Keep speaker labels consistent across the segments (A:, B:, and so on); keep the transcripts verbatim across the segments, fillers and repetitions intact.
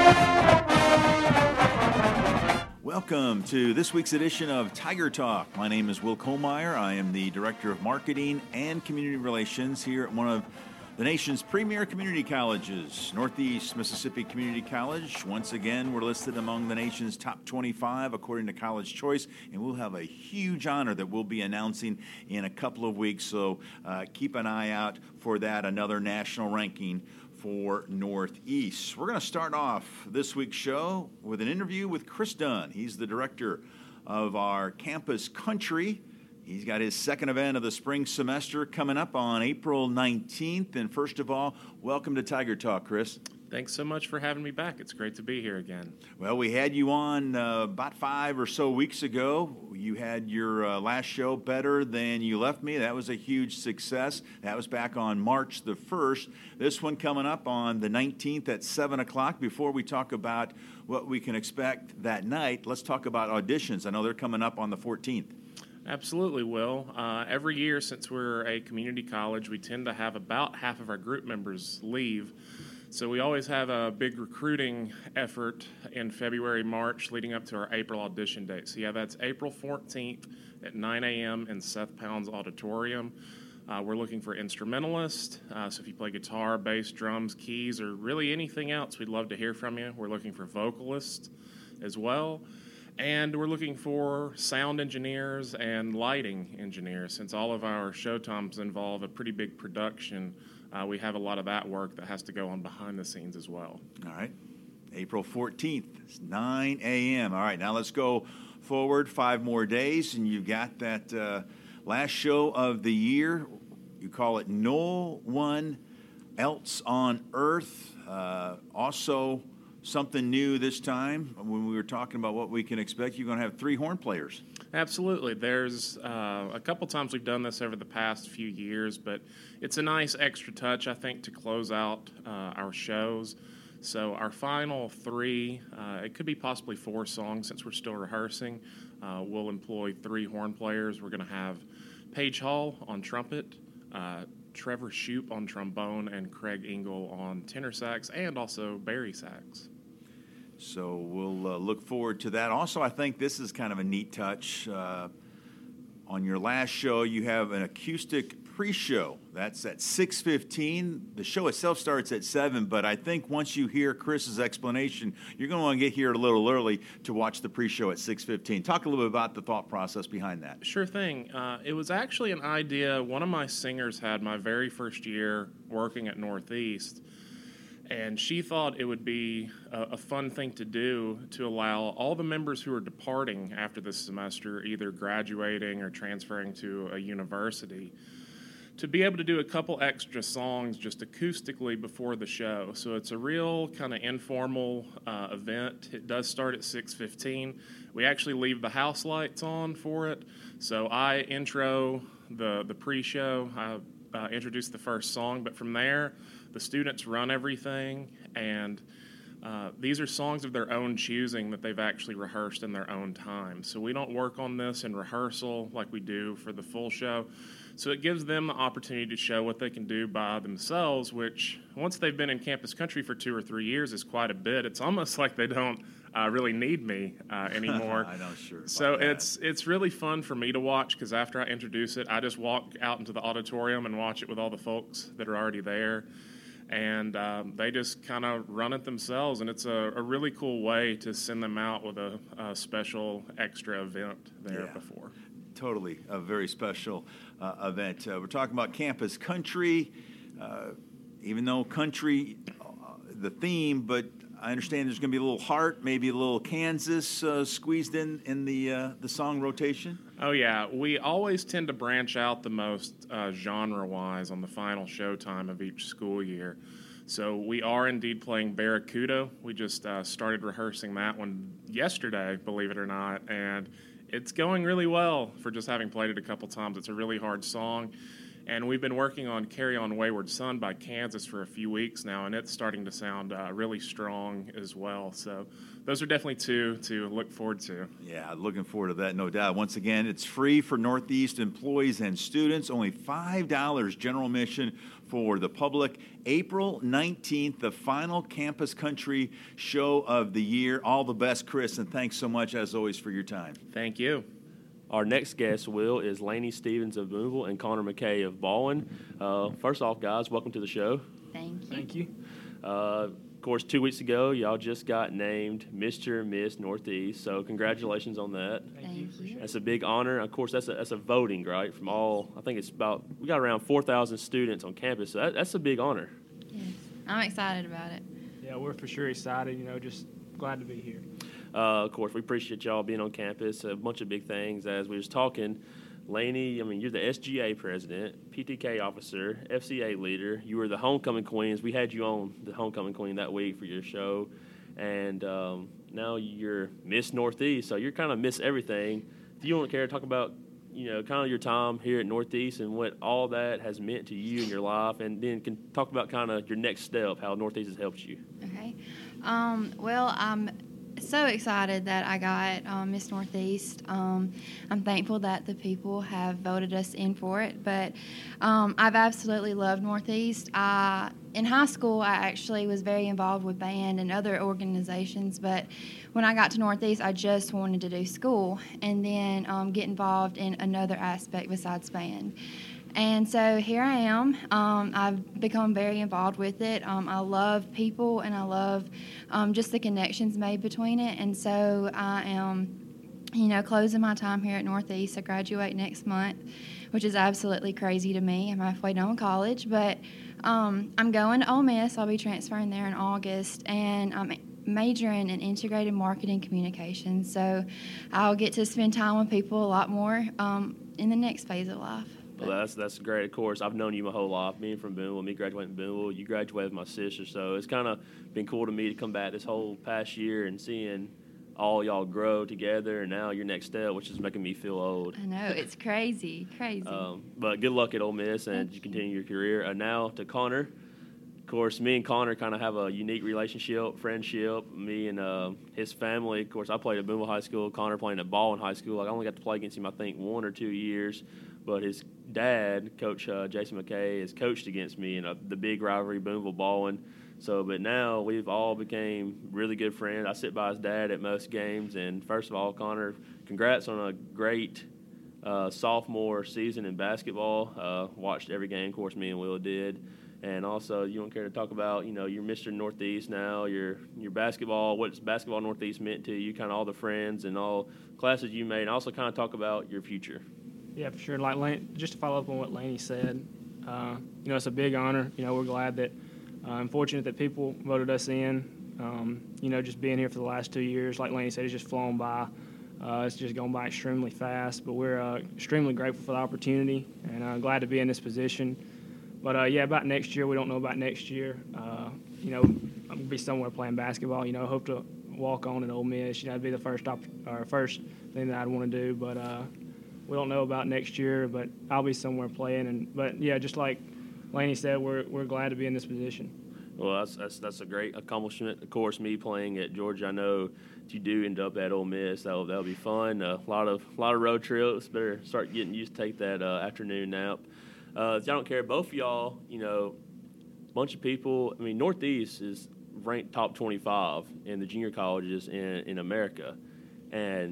A: Welcome to this week's edition of Tiger Talk. My name is Will Kohlmeyer. I am the Director of Marketing and Community Relations here at one of the nation's premier community colleges, Northeast Mississippi Community College. Once again, we're listed among the nation's top twenty-five according to College Choice, and we'll have a huge honor that we'll be announcing in a couple of weeks, so uh, keep an eye out for that, another national ranking for Northeast. We're going to start off this week's show with an interview with Chris Dunn. He's the director of our campus country. He's got his second event of the spring semester coming up on April nineteenth. And first of all, welcome to Tiger Talk, Chris.
B: Thanks so much for having me back. It's great to be here again.
A: Well, we had you on uh, about five or so weeks ago. You had your uh, last show, Better Than You Left Me. That was a huge success. That was back on March the first. This one coming up on the nineteenth at seven o'clock. Before we talk about what we can expect that night, let's talk about auditions. I know they're coming up on the fourteenth.
B: Absolutely, Will. Uh, every year since we're a community college, we tend to have about half of our group members leave. So we always have a big recruiting effort in February, March, leading up to our April audition date. So yeah, that's April fourteenth at nine a.m. in Seth Pounds Auditorium. Uh, we're looking for instrumentalists. Uh, so if you play guitar, bass, drums, keys, or really anything else, we'd love to hear from you. We're looking for vocalists as well. And we're looking for sound engineers and lighting engineers. Since all of our showtimes involve a pretty big production, uh, we have a lot of that work that has to go on behind the scenes as well.
A: All right. April fourteenth, it's nine a.m. All right, now let's go forward five more days, and you've got that uh, last show of the year. You call it No One Else on Earth. Uh, also, something new this time. When we were talking about what we can expect, you're going to have three horn players.
B: Absolutely. There's uh, a couple times we've done this over the past few years, but it's a nice extra touch, I think, to close out uh, our shows. So our final three, uh, it could be possibly four songs since we're still rehearsing. Uh, we'll employ three horn players. We're going to have Paige Hall on trumpet, uh, Trevor Shoup on trombone, and Craig Engel on tenor sax, and also Barry sax.
A: So we'll uh, look forward to that. Also, I think this is kind of a neat touch. Uh, on your last show, you have an acoustic pre-show. That's at six fifteen. The show itself starts at seven, but I think once you hear Chris's explanation, you're going to want to get here a little early to watch the pre-show at six fifteen. Talk a little bit about the thought process behind that.
B: Sure thing. Uh, it was actually an idea one of my singers had my very first year working at Northeast. And she thought it would be a, a fun thing to do to allow all the members who are departing after this semester, either graduating or transferring to a university, to be able to do a couple extra songs just acoustically before the show. So it's a real kind of informal uh, event. It does start at six fifteen. We actually leave the house lights on for it. So I intro the, the pre-show. I uh, introduce the first song, but from there, the students run everything, and uh, these are songs of their own choosing that they've actually rehearsed in their own time. So we don't work on this in rehearsal like we do for the full show. So it gives them the opportunity to show what they can do by themselves, which once they've been in campus country for two or three years is quite a bit. It's almost like they don't uh, really need me uh, anymore.
A: I know, sure.
B: So it's it's really fun for me to watch because after I introduce it, I just walk out into the auditorium and watch it with all the folks that are already there. And um, they just kind of run it themselves, and it's a, a really cool way to send them out with a, a special extra event there
A: yeah,
B: before.
A: Totally, a very special uh, event. Uh, we're talking about campus country, uh, even though country, uh, the theme, but I understand there's going to be a little heart, maybe a little Kansas uh, squeezed in in the uh, the song rotation.
B: Oh, yeah. We always tend to branch out the most uh, genre-wise on the final showtime of each school year. So we are indeed playing Barracuda. We just uh, started rehearsing that one yesterday, believe it or not, and it's going really well for just having played it a couple times. It's a really hard song, And we've been working on Carry On Wayward Son by Kansas for a few weeks now, and it's starting to sound uh, really strong as well. So those are definitely two to look forward to.
A: Yeah, looking forward to that, no doubt. Once again, it's free for Northeast employees and students, only five dollars general admission for the public. April nineteenth, the final Campus Country show of the year. All the best, Chris, and thanks so much, as always, for your time.
B: Thank you.
C: Our next guest, Will, is Laney Stevens of Boonville and Connor McKay of Baldwin. Uh, first off, guys, welcome to the show.
D: Thank you.
E: Thank you.
C: Uh, of course, two weeks ago, y'all just got named Mister and Miss Northeast, so congratulations on that.
E: Thank,
D: Thank
E: you.
D: you.
E: Appreciate
C: That's a big honor. Of course, that's a, that's a voting, right, from all, I think it's about, we got around four thousand students on campus, so that, that's a big honor.
D: Yes. I'm excited about it.
E: it. Yeah, we're for sure excited. You know, just glad to be here.
C: Uh, of course, we appreciate y'all being on campus. A bunch of big things. As we was talking, Laney, I mean, you're the S G A president, P T K officer, F C A leader. You were the homecoming queens. We had you on the homecoming queen that week for your show. And um, now you're Miss Northeast, so you're kind of Miss everything. Do you want to care to talk about, you know, kind of your time here at Northeast and what all that has meant to you in your life, and then can talk about kind of your next step, how Northeast has helped you?
D: Okay. Um, well, I'm so excited that I got um, Miss Northeast. Um, I'm thankful that the people have voted us in for it, but um, I've absolutely loved Northeast. I, in high school, I actually was very involved with band and other organizations, but when I got to Northeast, I just wanted to do school and then um, get involved in another aspect besides band. And so here I am. Um, I've become very involved with it. Um, I love people, and I love um, just the connections made between it. And so I am, you know, closing my time here at Northeast. I graduate next month, which is absolutely crazy to me. I'm halfway done with college, but um, I'm going to Ole Miss. I'll be transferring there in August, and I'm majoring in integrated marketing communications. So I'll get to spend time with people a lot more um, in the next phase of life.
C: Well, that's that's great. Of course, I've known you my whole life. Being from Boonville, me graduating from Boonville, you graduated with my sister, so it's kind of been cool to me to come back this whole past year and seeing all y'all grow together, and now your next step, which is making me feel old.
D: I know, it's crazy, crazy.
C: Um, but good luck at Ole Miss, and
D: Thank
C: you
D: you.
C: continue your career. And now to Connor. Of course, me and Connor kind of have a unique relationship, friendship. Me and uh, his family. Of course, I played at Boonville High School. Connor playing at Baldwin High School. Like, I only got to play against him, I think, one or two years. But his dad, Coach uh, Jason McKay, has coached against me in a, the big rivalry, Boonville-Baldwin. So, but now we've all became really good friends. I sit by his dad at most games. And first of all, Connor, congrats on a great uh, sophomore season in basketball. Uh, watched every game, of course, me and Will did. And also, you don't care to talk about, you know, you're Mister Northeast now, your your basketball, what's basketball Northeast meant to you, kind of all the friends and all classes you made, and also kind of talk about your future.
E: Yeah, for sure. Like Lane, just to follow up on what Laney said, uh, you know, it's a big honor. You know, we're glad that, uh, I'm fortunate that people voted us in. Um, you know, just being here for the last two years, like Laney said, it's just flown by. Uh, it's just gone by extremely fast, but we're uh, extremely grateful for the opportunity and uh, glad to be in this position. But, uh, yeah, about next year, we don't know about next year. Uh, you know, I'm going to be somewhere playing basketball. You know, hope to walk on at Ole Miss. You know, that'd be the first op- or first thing that I'd want to do. But uh, we don't know about next year, but I'll be somewhere playing. And But, yeah, just like Laney said, we're we're glad to be in this position.
C: Well, that's that's that's a great accomplishment. Of course, me playing at Georgia, I know if you do end up at Ole Miss, that'll that'll be fun. A lot of lot of road trips. Better start getting used to take that uh, afternoon nap. Uh, if y'all don't care, both of y'all, you know, a bunch of people. I mean, Northeast is ranked top twenty-five in the junior colleges in, in America. And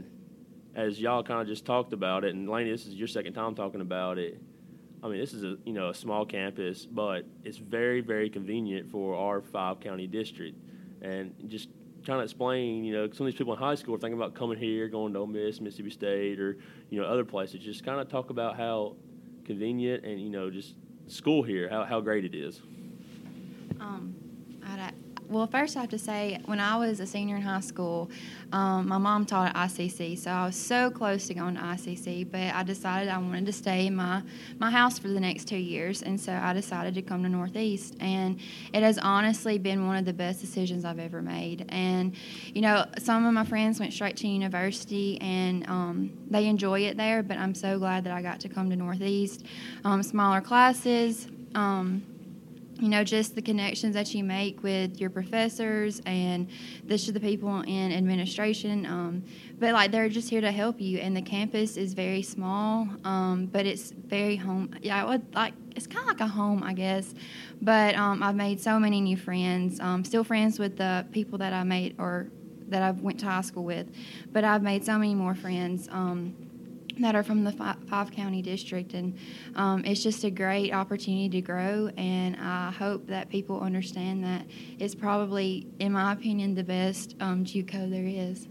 C: as y'all kind of just talked about it, and Laney, this is your second time talking about it. I mean, this is a you know a small campus, but it's very very convenient for our five county district. And just trying to explain, you know, some of these people in high school are thinking about coming here, going to Ole Miss, Mississippi State, or you know other places. Just kind of talk about how convenient and you know just school here, how how great it is.
D: Um, I'd, well, first I have to say, when I was a senior in high school, um, my mom taught at I C C, so I was so close to going to I C C, but I decided I wanted to stay in my, my house for the next two years, and so I decided to come to Northeast, and it has honestly been one of the best decisions I've ever made. And, you know, some of my friends went straight to university, and um, they enjoy it there, but I'm so glad that I got to come to Northeast. Um, smaller classes, um, you know, just the connections that you make with your professors and the, the people in administration. Um, but, like, they're just here to help you. And the campus is very small, um, but it's very home. Yeah, I would, like, it's kind of like a home, I guess. But um, I've made so many new friends. Um, still friends with the people that I made or that I went to high school with. But I've made so many more friends. Um, that are from the five, five county district, and um, it's just a great opportunity to grow, and I hope that people understand that it's probably, in my opinion, the best um, JUCO there is.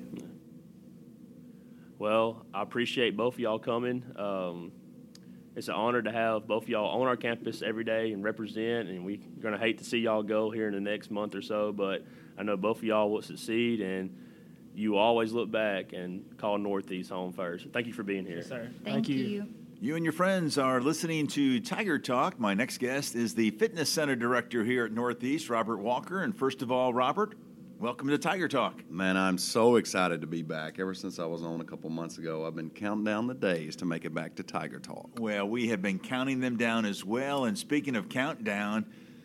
C: Well, I appreciate both of y'all coming. Um, it's an honor to have both of y'all on our campus every day and represent, and we're going to hate to see y'all go here in the next month or so, but I know both of y'all will succeed, and you always look back and call Northeast home first. Thank you for being here.
E: Yes, sir.
D: Thank,
E: Thank you.
D: you.
A: You and your friends are listening to Tiger Talk. My next guest is the Fitness Center Director here at Northeast, Robert Walker. And first of all, Robert, welcome to Tiger Talk.
F: Man, I'm so excited to be back. Ever since I was on a couple months ago, I've been counting down the days to make it back to Tiger Talk.
A: Well, we have been counting them down as well. And speaking of countdown,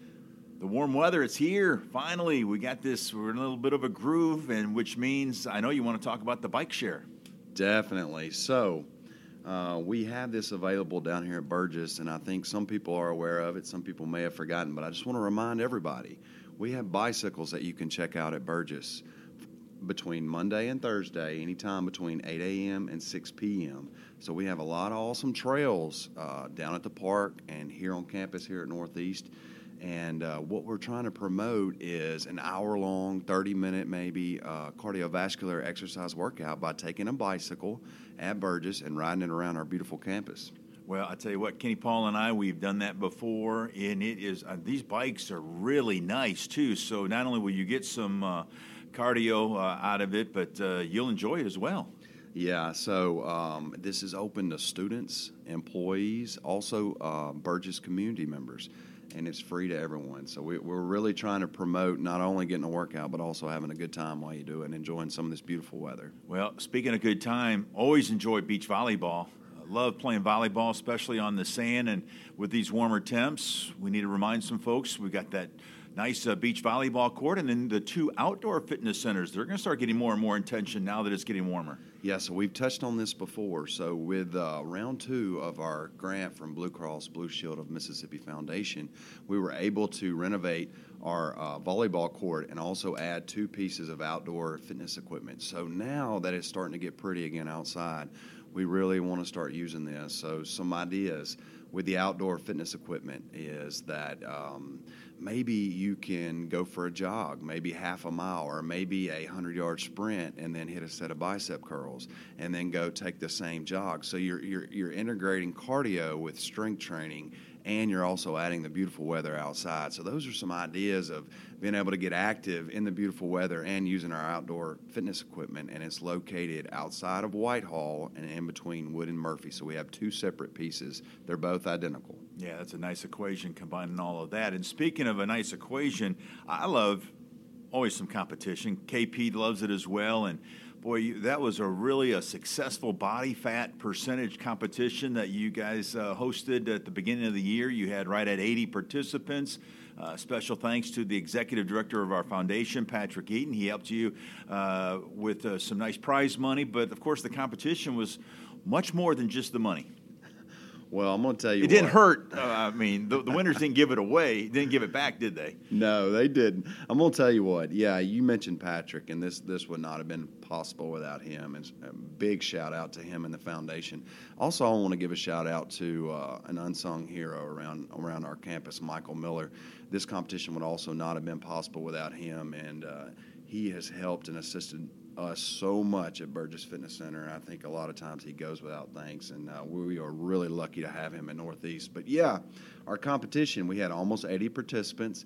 A: the warm weather, it's here. Finally, we got this. We're in a little bit of a groove, and which means I know you want to talk about the bike share.
F: Definitely. So uh, we have this available down here at Burgess, and I think some people are aware of it. Some people may have forgotten, but I just want to remind everybody, we have bicycles that you can check out at Burgess between Monday and Thursday, anytime between eight a.m. and six p.m. So we have a lot of awesome trails uh, down at the park and here on campus here at Northeast. And uh, what we're trying to promote is an hour-long, thirty-minute maybe uh, cardiovascular exercise workout by taking a bicycle at Burgess and riding it around our beautiful campus.
A: Well, I tell you what, Kenny Paul and I, we've done that before, and it is uh, these bikes are really nice too. So not only will you get some uh, cardio uh, out of it, but uh, you'll enjoy it as well.
F: Yeah, so um, this is open to students, employees, also uh, Burgess community members. And it's free to everyone. So we, we're really trying to promote not only getting a workout, but also having a good time while you do it and enjoying some of this beautiful weather.
A: Well, speaking of good time, always enjoy beach volleyball. I love playing volleyball, especially on the sand. And with these warmer temps, we need to remind some folks we've got that nice uh, beach volleyball court, and then the two outdoor fitness centers. They're going to start getting more and more attention now that it's getting warmer.
F: Yeah, so we've touched on this before. So with uh, round two of our grant from Blue Cross Blue Shield of Mississippi Foundation, we were able to renovate our uh, volleyball court and also add two pieces of outdoor fitness equipment. So now that it's starting to get pretty again outside, we really want to start using this. So some ideas with the outdoor fitness equipment is that um, maybe you can go for a jog, maybe half a mile, or maybe a hundred-yard sprint, and then hit a set of bicep curls, and then go take the same jog. So you're you're you're integrating cardio with strength training, and you're also adding the beautiful weather outside. So those are some ideas of being able to get active in the beautiful weather and using our outdoor fitness equipment. And it's located outside of Whitehall and in between Wood and Murphy. So we have two separate pieces. They're both identical.
A: Yeah, that's a nice equation combining all of that. And speaking of a nice equation, I love always some competition. K P loves it as well. And boy, you, that was a really a successful body fat percentage competition that you guys uh, hosted at the beginning of the year. You had right at eighty participants. Uh, special thanks to the executive director of our foundation, Patrick Eaton. He helped you uh, with uh, some nice prize money. But, of course, the competition was much more than just the money.
F: Well, I'm going to tell you
A: It
F: what.
A: didn't hurt. Uh, I mean, the, the winners didn't give it away. Didn't give it back, did they?
F: No, they didn't. I'm going to tell you what. Yeah, you mentioned Patrick, and this this would not have been possible without him. And a big shout out to him and the foundation. Also, I want to give a shout out to uh, an unsung hero around around our campus, Michael Miller. This competition would also not have been possible without him, and uh, he has helped and assisted us so much at Burgess Fitness Center, and I think a lot of times he goes without thanks, and uh, we are really lucky to have him at Northeast. But yeah, our competition, we had almost eighty participants.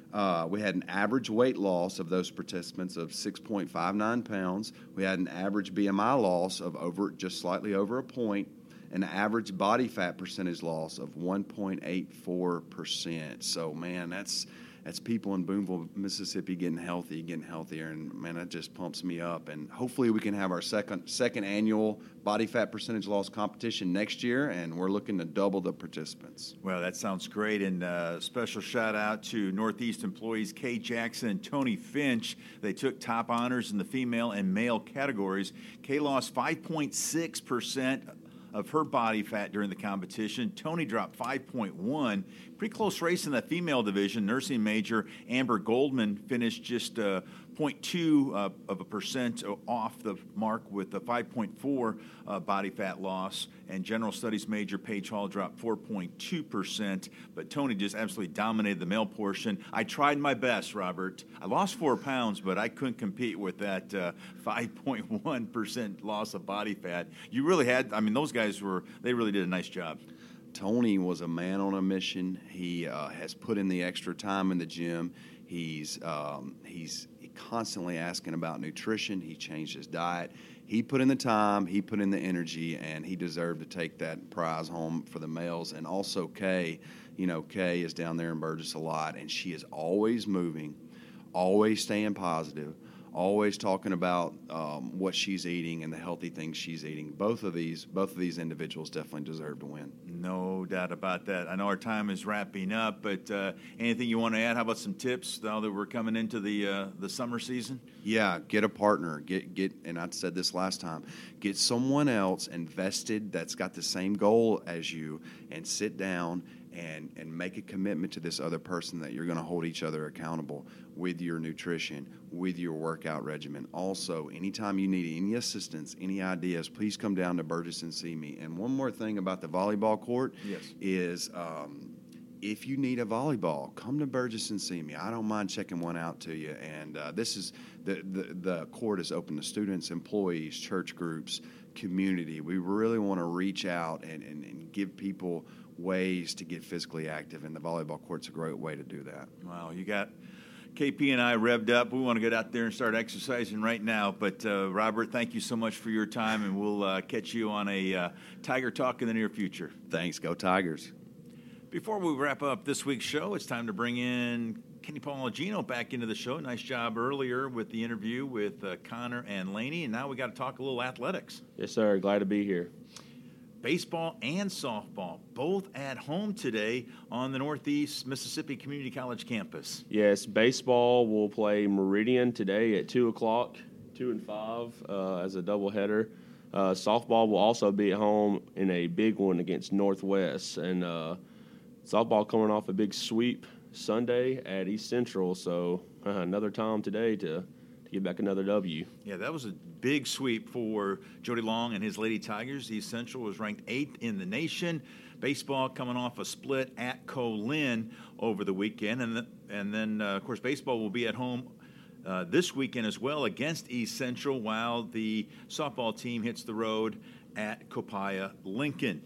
F: Uh, we had an average weight loss of those participants of six point five nine pounds. We had an average B M I loss of over just slightly over a point, an average body fat percentage loss of one point eight four percent. So, man, that's that's people in Boonville, Mississippi getting healthy, getting healthier, and, man, that just pumps me up. And hopefully we can have our second second annual body fat percentage loss competition next year, and we're looking to double the participants.
A: Well, that sounds great, and uh, special shout-out to Northeast employees Kay Jackson and Tony Finch. They took top honors in the female and male categories. Kay lost five point six percent of her body fat during the competition. Tony dropped five point one. Pretty close race in the female division. Nursing major Amber Goldman finished just uh, zero point two uh, of a percent off the mark with a five point four uh, body fat loss. And general studies major Paige Hall dropped four point two percent. But Tony just absolutely dominated the male portion. I tried my best, Robert. I lost four pounds, but I couldn't compete with that uh, five point one percent loss of body fat. You really had, I mean, those guys were, they really did a nice job.
F: Tony was a man on a mission. He uh, has put in the extra time in the gym. He's um, he's constantly asking about nutrition. He changed his diet. He put in the time. He put in the energy, and he deserved to take that prize home for the males. And also Kay, you know, Kay is down there in Burgess a lot, and she is always moving, always staying positive, always talking about um, what she's eating and the healthy things she's eating. Both of these, both of these individuals definitely deserve to win.
A: No doubt about that. I know our time is wrapping up, but uh, anything you want to add? How about some tips now that we're coming into the uh, the summer season?
F: Yeah, get a partner. Get get, and I said this last time. Get someone else invested that's got the same goal as you, and sit down and and make a commitment to this other person that you're going to hold each other accountable with your nutrition, with your workout regimen. Also, anytime you need any assistance, any ideas, please come down to Burgess and see me. And one more thing about the volleyball court
A: yes.
F: is um, if you need a volleyball, come to Burgess and see me. I don't mind checking one out to you. And uh, this is the, the the court is open to students, employees, church groups, community. We really want to reach out and, and, and give people ways to get physically active, and the volleyball court's a great way to do that.
A: Wow, you got K P and I revved up. We want to get out there and start exercising right now. But, uh, Robert, thank you so much for your time, and we'll uh, catch you on a uh, Tiger Talk in the near future.
F: Thanks. Go Tigers.
A: Before we wrap up this week's show, it's time to bring in Kenny Palagino back into the show. Nice job earlier with the interview with uh, Connor and Laney, and now we got to talk a little athletics.
C: Yes, sir. Glad to be here.
A: Baseball and softball, both at home today on the Northeast Mississippi Community College campus.
C: Yes, baseball will play Meridian today at two o'clock, two and five uh, as a doubleheader. Uh, softball will also be at home in a big one against Northwest. And uh, softball coming off a big sweep Sunday at East Central, so uh, another time today to, to get back another W.
A: Yeah, that was a big sweep for Jody Long and his Lady Tigers. East Central was ranked eighth in the nation. Baseball coming off a split at Colin over the weekend. And, the, and then, uh, of course, baseball will be at home uh, this weekend as well against East Central, while the softball team hits the road at Copiah Lincoln.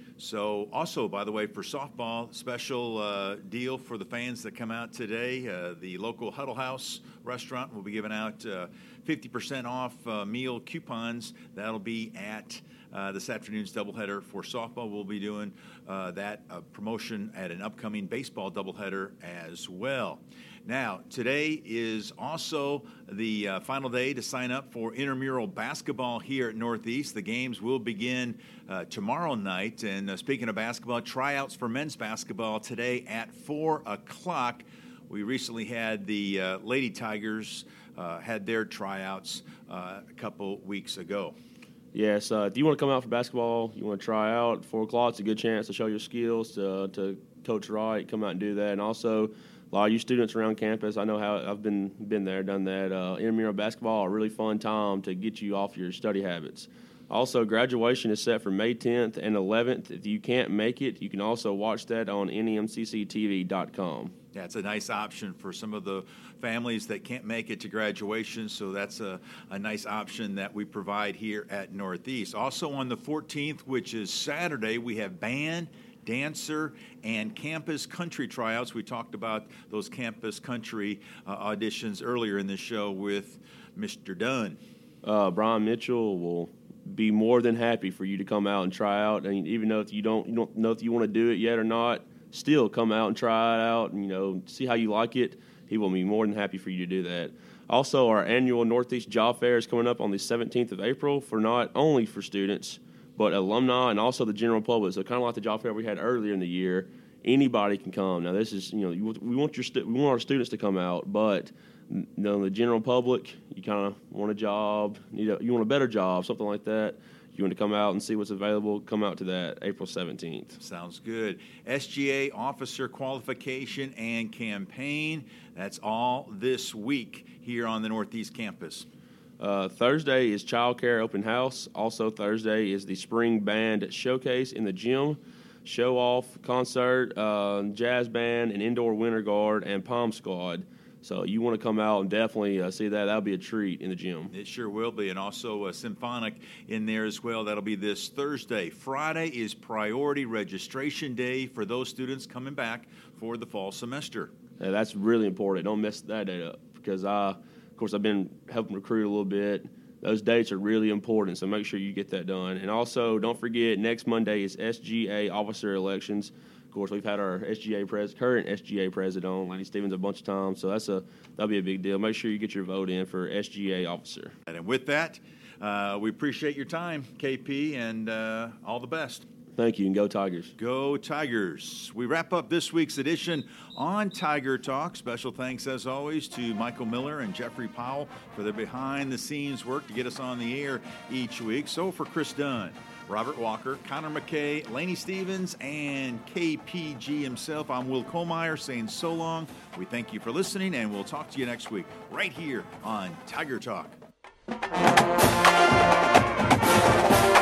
A: So also, by the way, for softball, special uh, deal for the fans that come out today. Uh, the local Huddle House restaurant will be giving out uh, fifty percent off uh, meal coupons. That'll be at uh, this afternoon's doubleheader for softball. We'll be doing uh, that uh, promotion at an upcoming baseball doubleheader as well. Now, today is also the uh, final day to sign up for intramural basketball here at Northeast. The games will begin uh, tomorrow night. And uh, speaking of basketball, tryouts for men's basketball today at four o'clock. We recently had the uh, Lady Tigers uh, had their tryouts uh, a couple weeks ago.
C: Yes, uh, if you want to come out for basketball, you want to try out, four o'clock, it's a good chance to show your skills to, to Coach Wright, come out and do that. And also, a lot of you students around campus, I know how I've been been there, done that. Uh, intramural basketball, a really fun time to get you off your study habits. Also, graduation is set for May tenth and eleventh. If you can't make it, you can also watch that on N E M C C T V dot com.
A: Yeah, it's a nice option for some of the families that can't make it to graduation, so that's a, a nice option that we provide here at Northeast. Also on the fourteenth, which is Saturday, we have band, dancer, and campus country tryouts. We talked about those campus country uh, auditions earlier in the show with Mister Dunn.
C: Uh, Brian Mitchell will be more than happy for you to come out and try out. And even though if you don't, you don't know if you want to do it yet or not, still come out and try it out and, you know, see how you like it. He will be more than happy for you to do that. Also, our annual Northeast Job Fair is coming up on the seventeenth of April for not only for students, but alumni and also the general public. So kind of like the job fair we had earlier in the year, anybody can come. Now, this is, you know, you, we want your stu- we want our students to come out, but you know, the general public, you kind of want a job, need a, you want a better job, something like that. You want to come out and see what's available, come out to that April seventeenth.
A: Sounds good. S G A officer qualification and campaign. That's all this week here on the Northeast campus.
C: Uh, Thursday is Child Care Open House. Also Thursday is the Spring Band Showcase in the gym. Show off, concert, uh, jazz band, and indoor winter guard, and Pom Squad. So you want to come out and definitely uh, see that. That'll be a treat in the gym.
A: It sure will be. And also a symphonic in there as well. That'll be this Thursday. Friday is priority registration day for those students coming back for the fall semester.
C: Yeah, that's really important. Don't mess that date up because, I, of course, I've been helping recruit a little bit. Those dates are really important, so make sure you get that done. And also, don't forget, next Monday is S G A officer elections. Of course, we've had our S G A pres- current S G A president on, Lanny Stevens, a bunch of times, so that's a that'll be a big deal. Make sure you get your vote in for S G A officer.
A: And with that, uh, we appreciate your time, K P, and uh, all the best.
C: Thank you, and go Tigers.
A: Go Tigers. We wrap up this week's edition on Tiger Talk. Special thanks, as always, to Michael Miller and Jeffrey Powell for their behind-the-scenes work to get us on the air each week. So for Chris Dunn, Robert Walker, Connor McKay, Laney Stevens, and K P G himself, I'm Will Kohlmeyer saying so long. We thank you for listening, and we'll talk to you next week right here on Tiger Talk.